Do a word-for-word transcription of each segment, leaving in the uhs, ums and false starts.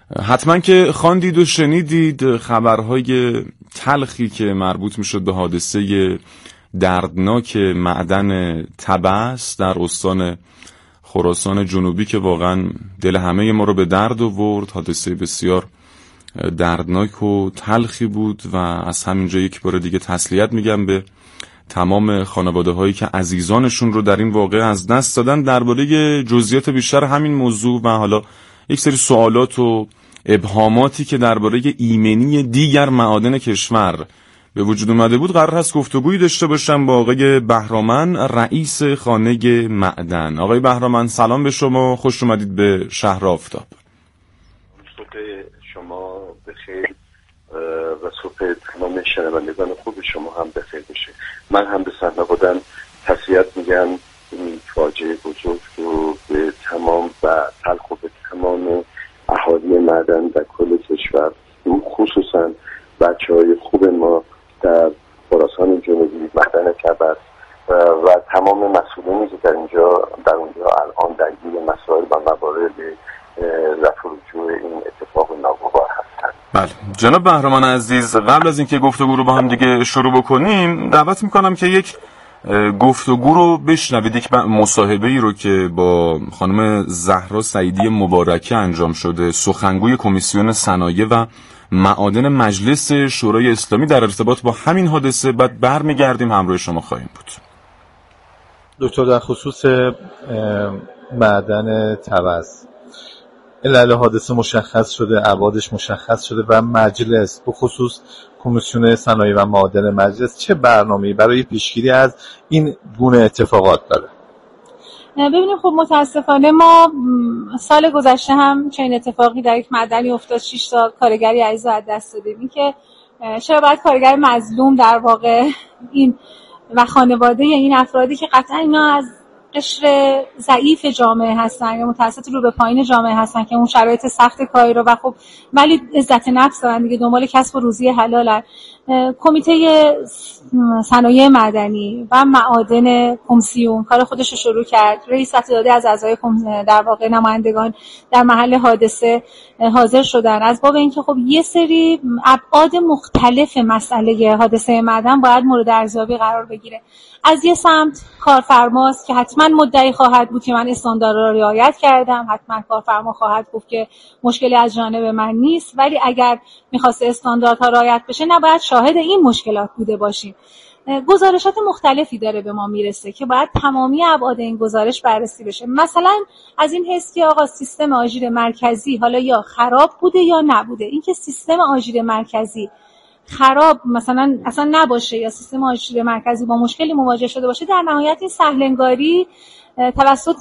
حتما که خواندید و شنیدید خبرهای تلخی که مربوط میشد به حادثه دردناک معدن طبس در استان خراسان جنوبی که واقعا دل همه ما رو به درد آورد. حادثه بسیار دردناک و تلخی بود و از همینجا یک بار دیگه تسلیت میگم به تمام خانواده هایی که عزیزانشون رو در این واقعه از دست دادن. درباره جزئیات بیشتر همین موضوع و حالا یک سری سوالات و ابهاماتی که درباره ایمنی دیگر معادن کشور به وجود اومده بود قرار هست گفتگویی داشته باشم با آقای بهرامند، رئیس خانه معدن. آقای بهرامند سلام به شما، خوش اومدید به شهر آفتاب. صبح شما بخیر و صبح تمام شنوندگان خوب شما هم بخیر بشه. من هم به سرنوردن تسلیت میگم این فاجعه بزرگ رو به تمام و تلخ و به تمام اهالی معدن و کل کشور، خصوصا بچه‌های خوب ما در خراسان جنوبی، معدن طبس و, و تمام مسئولینی که در اینجا در اونجا الان درگیر مسائل و موارد رفع و رجوع این اتفاق ناگوار هستند. بله جناب بهرامند عزیز، قبل از اینکه گفتگو رو با هم دیگه شروع بکنیم دعوت میکنم که یک گفتگو رو بشنوید، یک مصاحبه‌ای رو که با خانم زهرا سعیدی مبارکه انجام شده، سخنگوی کمیسیون صنایع و معادن مجلس شورای اسلامی در ارتباط با همین حادثه. بعد برمیگردیم همراه شما خواهیم بود. دکتر، در خصوص معدن طبس علل حادثه مشخص شده، ابعادش مشخص شده و مجلس به خصوص کمیسیون صنایع و معادن مجلس چه برنامه‌ای برای پیشگیری از این گونه اتفاقات داره؟ ببینیم خب متاسفانه ما سال گذشته هم چنین اتفاقی در یک معدنی افتاد، شش تا کارگری عزیز از دست دادیم. این که چرا باید کارگر مظلوم در واقع این و خانواده این افرادی که قطعا اینا از قشر ضعیف جامعه هستن یا متوسط رو به پایین جامعه هستن که اون شرایط سخت کاری رو و خب ولی عزت نفس دارن دیگه، دنبال کسب و روزی حلالن. کمیته صنایع معدنی و معادن کمیسیون کار خودش رو شروع کرد. رئیس و تعدادی از اعضای در واقع نمایندگان در محل حادثه حاضر شدن از باب اینکه خب یه سری ابعاد مختلف مسئله حادثه معدن باید مورد ارزیابی قرار بگیره. از یه سمت کارفرماست که حتما مدعی خواهد بود که من استانداردها را رعایت کردم، حتما کارفرما خواهد گفت که مشکلی از جانب من نیست، ولی اگر می‌خواسته استانداردها رعایت بشه نباید شاهد این مشکلات بوده باشیم. گزارشات مختلفی داره به ما میرسه که باید تمامی ابعاد این گزارش بررسی بشه. مثلا از این حیث که آقا سیستم آژیر مرکزی حالا یا خراب بوده یا نبوده، اینکه سیستم آژیر مرکزی خراب مثلا اصلا نباشه یا سیستم آژیر مرکزی با مشکلی مواجه شده باشه، در نهایت این سهلنگاری توسط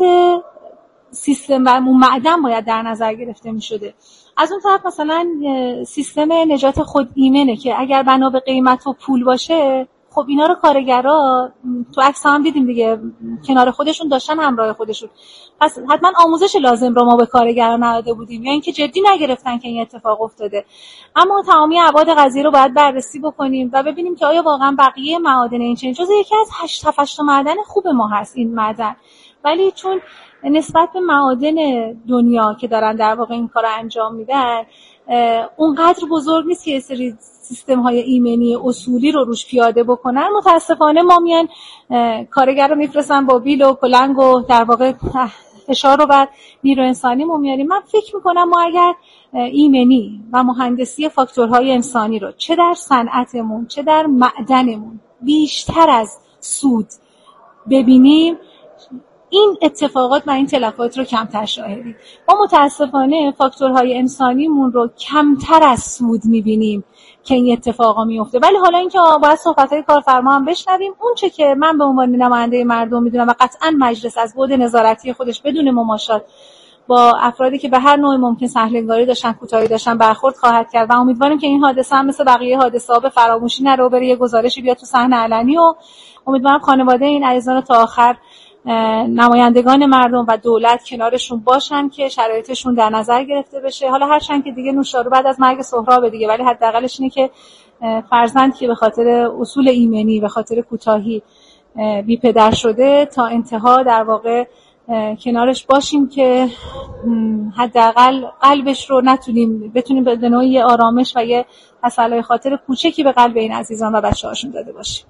سیستم و معدن باید در نظر گرفته می شده. از اون طرف مثلا سیستم نجات خود ایمنه که اگر بنا به قیمت و پول باشه، خب اینا رو کارگرها تو عکس هم دیدیم دیگه کنار خودشون داشتن، همراه خودشون. پس حتما آموزش لازم رو ما به کارگران نداده بودیم یا اینکه جدی نگرفتن که این اتفاق افتاده. اما تمامی ابعاد قضیه رو باید بررسی بکنیم و ببینیم که آیا واقعا بقیه معادن این چنین جزء یکی از هشت تا معدن خوب ما هست این معدن، ولی چون نسبت به معادن دنیا که دارن در واقع این کار انجام میدن اونقدر بزرگ نیست که یه سری سیستم های ایمنی اصولی رو روش پیاده بکنن، متاسفانه ما میان کارگر رو میفرستن با بیل و کلنگ و در واقع فشار رو بر نیرو انسانی مو میاریم. من فکر میکنم ما اگر ایمنی و مهندسی فاکتورهای انسانی رو چه در صنعتمون چه در معدنمون بیشتر از سود ببینیم، این اتفاقات و این تلفات رو کمتر شاهدیم. ما متاسفانه فاکتورهای انسانیمون رو کمتر از سود میبینیم که این اتفاقا میفته. ولی حالا اینکه باید صحبت‌های کارفرما هم بشنویم، اون چه که من به عنوان نماینده مردم میدونم و قطعاً مجلس از بعد نظارتی خودش بدون مماشات با افرادی که به هر نوع ممکن سهلنگاری داشتن، کوتاهی داشتن برخورد خواهد کرد و امیدواریم که این حادثه هم مثل بقیه حادثه‌ها به فراموشی نره، بره یه گزارشی بیاد تو صحنه علنی و امیدوارم خانواده این عزیزان رو تا آخر نمایندگان مردم و دولت کنارشون باشن که شرایطشون در نظر گرفته بشه. حالا هرچند که دیگه نوشارو بعد از مرگ سهراب دیگه، ولی حداقلش اینه که فرزند که به خاطر اصول ایمنی به خاطر کوتاهی بی پدر شده تا انتها در واقع کنارش باشیم که حداقل قلبش رو نتونیم بتونیم به نوعی آرامش و یه تسلای خاطر کوچکی به قلب این عزیزان و بچه‌هاشون داده باشیم.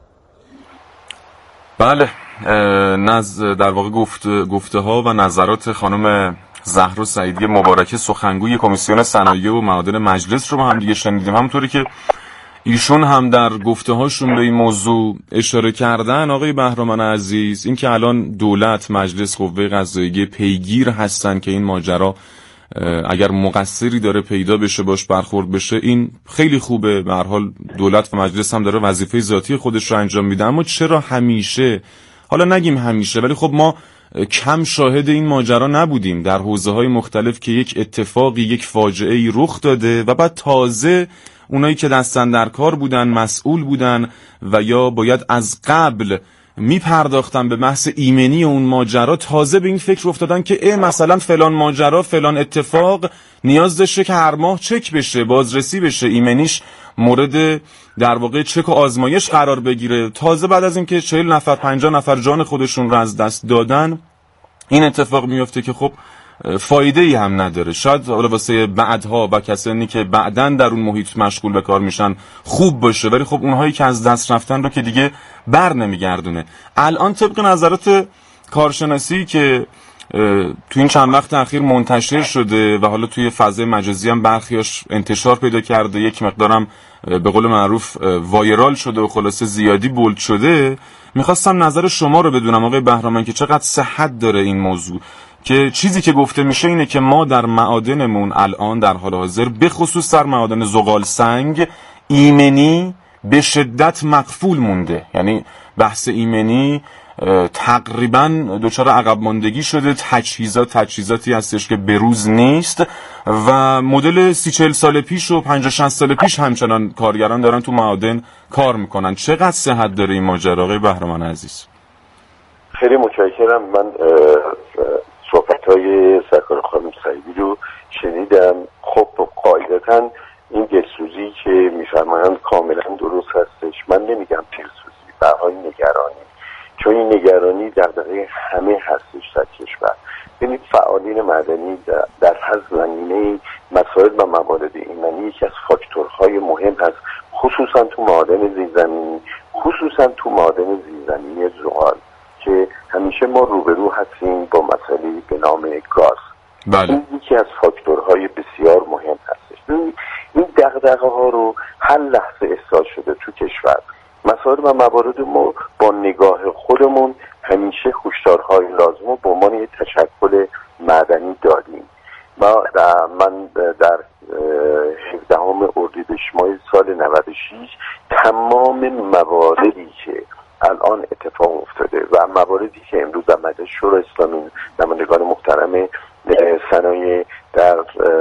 بله، نز در واقع گفت گفته ها و نظرات خانم زهرا سعیدی مبارکه، سخنگوی کمیسیون صنایع و معادن مجلس رو با هم دیگه شنیدیم. همونطوری که ایشون هم در گفته هاشون به این موضوع اشاره کردن، آقای بهرام عزیز، این که الان دولت، مجلس، قوه قضاییه پیگیر هستن که این ماجرا اگر مقصری داره پیدا بشه، باش برخورد بشه، این خیلی خوبه. به هر حال دولت و مجلس هم داره وظیفه ذاتی خودش رو انجام میده. اما چرا همیشه، حالا نگیم همیشه، ولی خب ما کم شاهد این ماجرا نبودیم در حوزه‌های مختلف که یک اتفاقی، یک فاجعه‌ای رخ داده و بعد تازه اونایی که دستن در کار بودن، مسئول بودن و یا باید از قبل میپرداختن به بحث ایمنی اون ماجرا، تازه به این فکر افتادن که اه مثلا فلان ماجرا، فلان اتفاق نیاز داشته که هر ماه چک بشه، بازرسی بشه، ایمنیش مورد در واقع چک و آزمایش قرار بگیره. تازه بعد از اینکه چهل نفر پنجاه نفر جان خودشون رو از دست دادن، این اتفاق میفته که خب فایده ای هم نداره. شاید حالا واسه بعدها و کسانی که بعدن در اون محیط مشغول به کار میشن خوب باشه، ولی خب اونهایی که از دست رفتن رو که دیگه بر نمیگردونه. الان طبق نظرات کارشناسی که تو این چند وقت اخیر منتشر شده و حالا توی فضای مجازی هم برخیاش انتشار پیدا کرده، یک مقدارم به قول معروف وایرال شده و خلاصه زیادی بولد شده، میخواستم نظر شما رو بدونم آقای بهرام که چقدر صحت داره این موضوع، که چیزی که گفته میشه اینه که ما در معادنمون الان در حال حاضر به خصوص در معادن زغال سنگ ایمنی به شدت مقفول مونده. یعنی بحث ایمنی تقریبا دچار عقب ماندگی شده. تجهیزات تجهیزاتی هستش که بروز نیست و مدل سی چهل سال پیش و پنجاه شصت سال پیش همچنان کارگران دارن تو معادن کار میکنن. چقدر صحت داره این ماجرا آقای بهرام عزیز؟ خیلی متشکرم. من صحبت‌های سرکار خانم سعیدی رو شنیدم. خب قاعدتاً این دلسوزی که میفرمایند کاملا درست هستش. من نمیگم دلسوزی، برای نگرانی، چون این نگرانی دغدغه همه هستش در کشور. ببینید فعالین مدنی در هر زمینه مسائل و موارد ایمنی یکی از فاکتورهای مهم هست، خصوصا تو معادن زیرزمینی، خصوصا تو معادن زیرزمینی زغال که همیشه ما روبرو هستیم با مسئله به نام گاز. بله. این یکی از فاکتورهای بسیار مهم هستش. این دغدغه ها رو هر لحظه احساس شده تو کشور. مسائل و موارد ما با نگاه خودمون همیشه هشدارهای لازم رو به عنوان یک تشکل معدنی دادیم. ما در من در هفدهم اردیبهشت ماه سال نود و شش تمام مواردی که الان اتفاق افتاده و مواردی که امروز در مجلس شورای اسلامی نمایندگان محترم صنایع در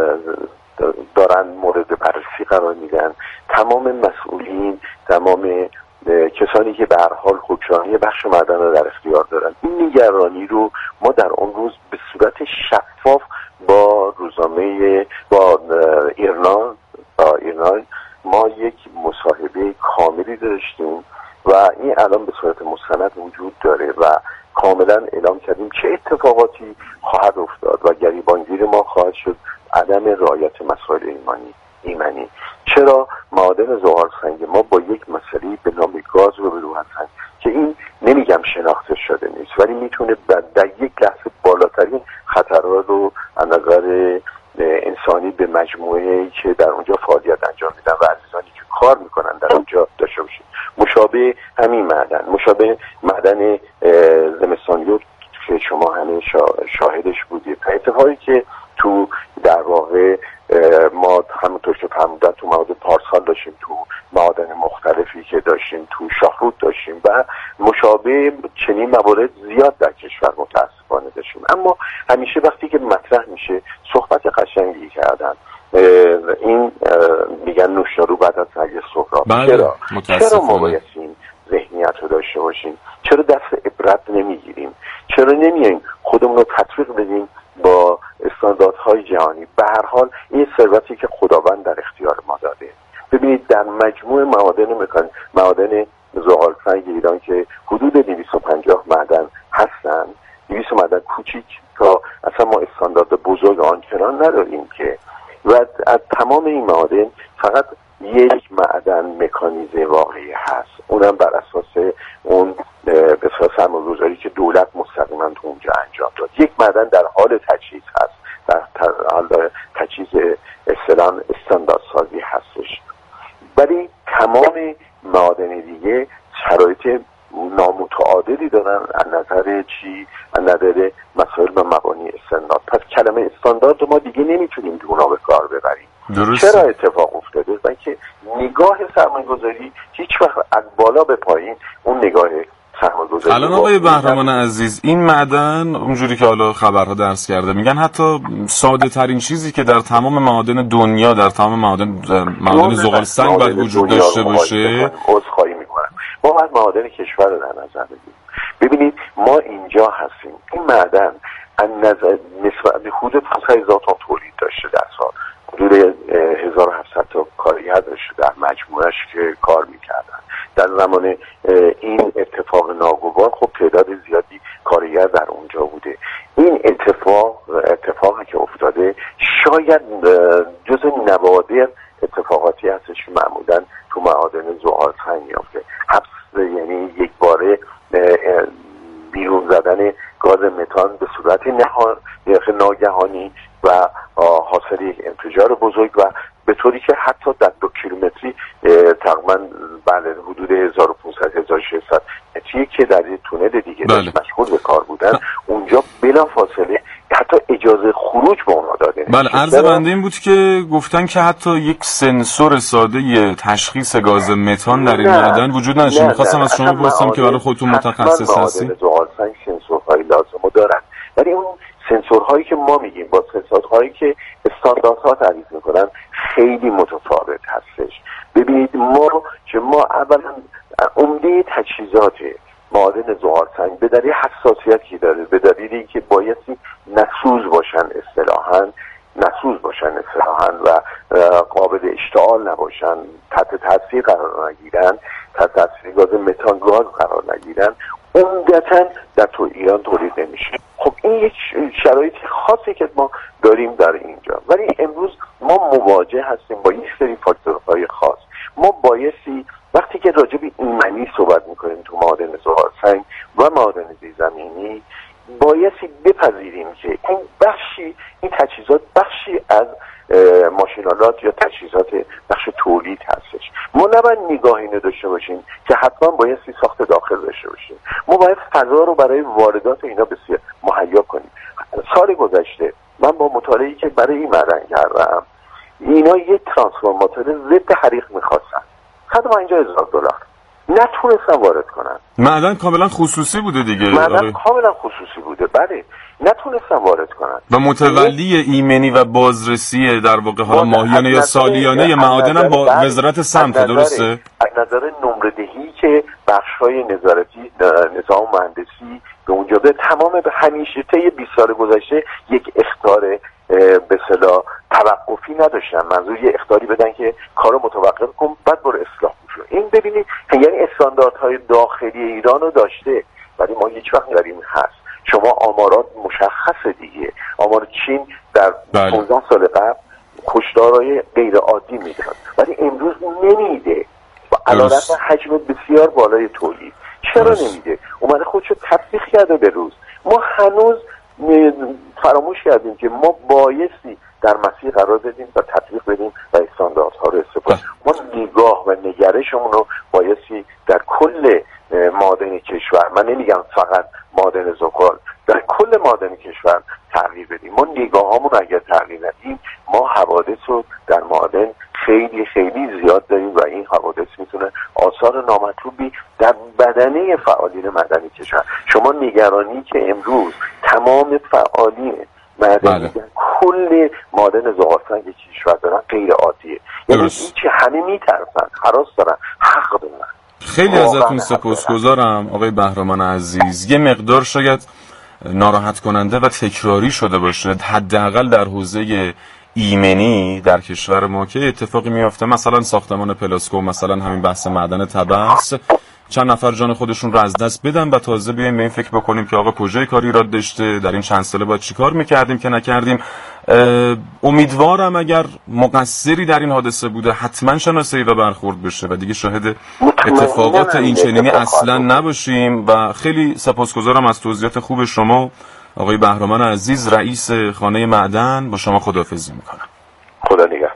دارن مورد بررسی قرار میدن، تمام مسئولین، تمام کسانی که به هر حال حکمرانی بخش معدن رو در اختیار دارن، این نگرانی رو ما در اون روز به صورت شفاف با روزنامه با ایرنا با ایرنا ما یک مصاحبه کاملی داشتیم و این الان به صورت مستند وجود داره و کاملا اعلام کردیم چه اتفاقاتی خواهد افتاد و گریبانگیر ما خواهد شد عدم رعایت مسائل ایمنی ایمنی. چرا معادن زغال سنگ ما با یک مسئله به نام گاز روبرو هستند که این نمیگم شناخته شده نیست، ولی میتونه در یک لحظه بالاترین خطرات رو از نظر انسانی به مجموعه‌ای که در اونجا فعالیت انجام میدن و عزیزانی که کار میکنن در اونجا داشته باشه. مشابه همین معدن، مشابه معدن زمستانیوت که شما همه شاهدش بودید، اتفاقی که تو در واقع ما همونطور که فرمودن تو معادن پارسال داشتیم، تو معادن مختلفی که داشتیم، تو شاهرود داشتیم و مشابه چنین موارد زیاد در کشور متاسفانه داشتیم. اما همیشه وقتی که مطرح میشه صحبت قشنگی کردن، این میگن نوشدارو بعد از مرگ سهراب. چرا چرا ما باید این ذهنیت رو داشته باشیم؟ چرا دست عبرت نمیگیریم؟ چرا نمیایم خودمون رو تطبیق بدیم با استانداردهای جهانی؟ به هر حال این ثروتی که خداوند در اختیار ما داده. ببینید در مجموع معادن مکان معادن زغال سنگ ایران که حدود دویست و پنجاه معدن هستن، دویست معدن کوچیک تا اصلا ما استاندارد بزرگ آنچنان نداریم که، و از تمام این معادن فقط یک معدن مکانیزم واقعی هست، اونم بر اساس اون به اساس سرمایه‌گذاری که دولت مستقیما تو اونجا انجام داد. یک معدن در حال تجهیز هست، در حال تجهیز اصطلاحاً استاندارد سازی هستش، ولی تمام معادن دیگه شرایط نامتعادلی دارن از نظر چی؟ از نظر مسائل و مبانی استاندارد. پس کلمه استاندارد ما دیگه نمیتونیم اونا به کار ببریم. درسته. چرا اتفاق افتاده؟ برای که نگاه سرمایه‌گذاری هیچ وقت از بالا به پایین اون نگاه سرمایه‌گذاری. الان آقای بهرمان عزیز این معدن اونجوری که حالا خبرها درس کرده میگن حتی ساده ترین چیزی که در تمام معادن دنیا، در تمام معادن معادن زغال سنگ باید وجود داشته باشه. عذرخواهی میکنم، ما باید معادن کشور رو در نظر بگیریم. ببینید ما اینجا هستیم، این معدن از نظر نسبت به حدود پانصد هزار تن تولید داشته در سال، حدود هزار و هفتصد تا کارگر داشته در مجموعش که کار میکردن. در زمان این اتفاق ناگوار خب تعداد زیادی کارگر در اونجا بوده. این اتفاق اتفاقی که افتاده شاید جزء نوادر اتفاقاتی هستش که معمولا تو معادن زغال سنگ میافته. حبس یعنی یک باره بیرون زدن گاز متان به صورت ناگهانی و حاصل یک انفجار بزرگ و به طوری که حتی در دو کیلومتری تقریبا بله حدود هزار و پانصد تا هزار و ششصد متری که در یک تونل دیگه داشت مشغول به کار بودن، اونجا بلا فاصله حتی اجازه خروج به اونا داده نمیشه. بله، عرض بنده این بود که گفتن که حتی یک سنسور ساده تشخیص گاز متان در این معدن وجود نداشت. می‌خواستم از شما بپرسم که برای خودتون متخصص هستین. زغال سنگ سنسورهای لازمو دارن، ولی اون سنسورهایی که ما میگیم با سنسورهایی که استانداردها تعریف میکنن خیلی متفاوت هستش. ببینید ما که ما اولا عمده تجهیزات معادن زغال سنگ به دلیل حساسیتی داره، به دلیلی که بایستی نسوز باشن اصطلاحاً نسوز باشن اصطلاحاً و قابل اشتعال نباشن، تحت تاثیر قرار نگیرن، تحت تاثیر گاز متان گاز قرار نگیرن، عمدتاً در تو ایران تولید نمیشه. خب این یک شرایط خاصی که ما داریم در اینجا، ولی امروز ما مواجه هستیم با یک سری فاکتورهای خاص. ما بایستی وقتی که راجع به ایمنی صحبت میکنیم تو معادن زغال سنگ و معادن زیرزمینی، بایستی بپذیریم که این بخشی این تجهیزات بخشی از ماشینالات یا تجهیزات بخش تولید هستش. ما نباید نگاه اینو داشته باشیم که حتما بایستی ساخت داخل داشته باشیم. ما باید فضا رو برای واردات اینا بسیار مهیا کنیم. سال گذشته من با مطالعه‌ای که برای این معدن کردم، اینا یک ترانسفورماتور ضد حریق می‌خواستن، صد و پنجاه هزار دلار نتونستن وارد کنن. معدن کاملا خصوصی بوده دیگه. معدن کاملا خصوصی بوده، بله، نتونستن وارد کنن. و متولی ایمنی و بازرسی در واقع حالا ماهیانه یا سالیانه معادن هم با وزارت سمت، درسته؟ از نظر نمره دهی که بخش‌های نظارتی نظام مهندسی به اونجا به تمام به همیشه طی بیست سال گذشته یک اخطار به اصطلاح توقفی نداشتن. منظور یه اخطاری بدن که کارو متوقف کن بعد برو اصلاح بشه. این ببینید یعنی استانداردهای داخلی ایران رو داشته، ولی ما هیچ وقت داریم هست. شما آمارات مشخص دیگه، آمار چین در پانزده سال قبل کشتارهای غیر عادی میداد، ولی امروز نمیده و علیرغم حجم بسیار بالای تولید. چرا نمیده؟ اومده خودشو تطبیق کرده به روز. ما هنوز فراموش کردیم که ما بایستی در مسیر قرار بدیم و تطبیق بدیم و استانداردها رو استفاده. ما نگاه و نگرشمون رو بایستی در کل معادن کشور، من نمیگم فقط معادن زغال، در کل معادن کشور تغییر بدیم. ما نگاهامون اگر تغییر ندیم، ما حوادث رو در معادن خیلی خیلی زیاد داریم و این حوادث میتونه آثار نامطلوبی در بدنه فعالین معدنی کشور. شما نگرانی که امروز تمام فعالین معدنی در کل معادن زغال سنگ کشور دارن غیر عادیه، یعنی این که همه میترسن، هراس دارن، حق دارن. خیلی ازتون سپاسگزارم آقای بهرمان عزیز. یه مقدار شاید ناراحت کننده و تکراری شده باشه، حداقل در حوزه ایمنی در کشور ما که اتفاقی میافته، مثلا ساختمان پلاسکو، مثلا همین بحث معدن تبس، چند نفر جان خودشون رو از دست بدن و تازه بیایم به این فکر بکنیم که آقا کجای کاری ایراد داشته، در این چند ساله باید چی کار میکردیم که نکردیم. امیدوارم اگر مقصری در این حادثه بوده حتما شناسایی و برخورد بشه و دیگه شاهد اتفاقات این چنینی اصلا نباشیم. و خیلی سپاسگزارم از توضیحات خوب شما آقای بهرامن عزیز، رئیس خانه معدن. با شما خداحافظی میکنم. خدا نگهدار.